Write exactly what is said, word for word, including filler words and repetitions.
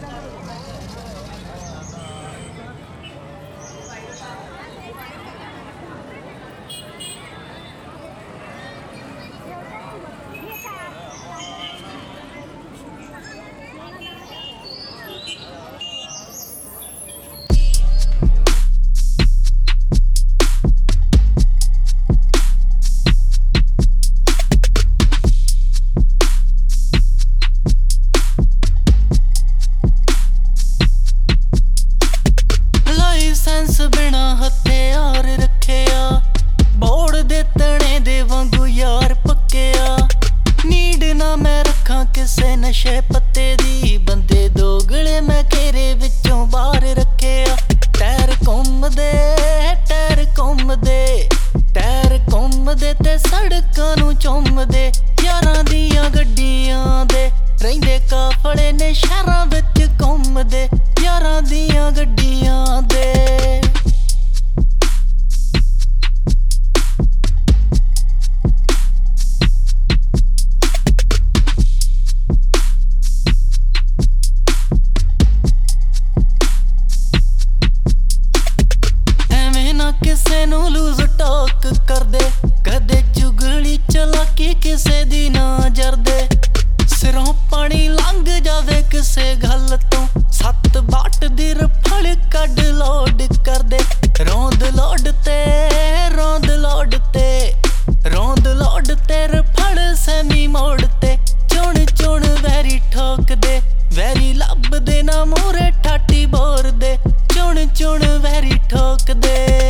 Licence ਬਿਨਾ ਹਥਿਆਰ ਰੱਖਿਆ, ਬੋੜ ਦੇ ਤਣੇ ਦੇ ਵਾਂਗੂ ਯਾਰ ਪੱਕਿਆ। ਨੀਡ ਨਾ ਮੈਂ ਰੱਖਾਂ ਕਿਸੇ ਨਸ਼ੇ ਪੱਤੇ ਦੀ, ਬੰਦੇ ਦੋਗਲੇ ਮੈਂ ਘੇਰੇ ਵਿੱਚੋਂ ਬਾਹਰ ਰੱਖਿਆ। ਟਾਇਰ ਘੁੰਮਦੇ ਟਾਇਰ ਘੁੰਮਦੇ ਟਾਇਰ ਘੁੰਮਦੇ ਤੇ ਸੜਕਾਂ ਨੂੰ ਚੁੰਮਦੇ, ਯਾਰਾਂ ਦੀਆਂ ਗੱਡੀਆਂ ਦੇ ਰਹਿੰਦੇ ਕਾਫਲੇ ਨੇ ਸ਼ਹਿਰਾਂ ਵਿੱਚ ਘੁੰਮਦੇ, ਯਾਰਾਂ ਦੀਆਂ ਗੱਡੀਆਂ ਦੇ। ਐਵੇਂ ਨਾ ਕਿਸੇ ਨੂੰ ਲੂਜ਼ ਟਾਕ ਕਰਦੇ, ਕਦੇ ਚੁਗਲੀ ਚਲਾਕੀ ਕਿਸੇ ਦੀ ਨਾ ਜਰਦੇ। ਸਿਰੋਂ ਪਾਣੀ ਲੰਘ ਜਾਵੇ ਕਿਸੇ ਗੱਲ ਤੋਂ, ਸੱਤ ਬਾਟ ਦੀ ਰਫਲ ਕੱਢ ਲੋਡ ਕਰਦੇ। ਰੌਂਦ ਲੋਡ ਤੇ ਰੌਂਦ ਲੋਡ ਤੇ ਰੌਂਦ ਲੋਡ ਤੇ ਰਫਲ ਸੈਮੀ ਮੋੜ ਤੇ। ਚੁਣ ਚੁਣ ਵੈਰੀ ਠੋਕਦੇ, ਵੈਰੀ ਲੱਭਦੇ ਨਾ ਮੂਹਰੇ ਠਾਟੀ ਬੋਰਦੇ। ਚੁਣ ਚੁਣ ਵੈਰੀ ਠੋਕਦੇ।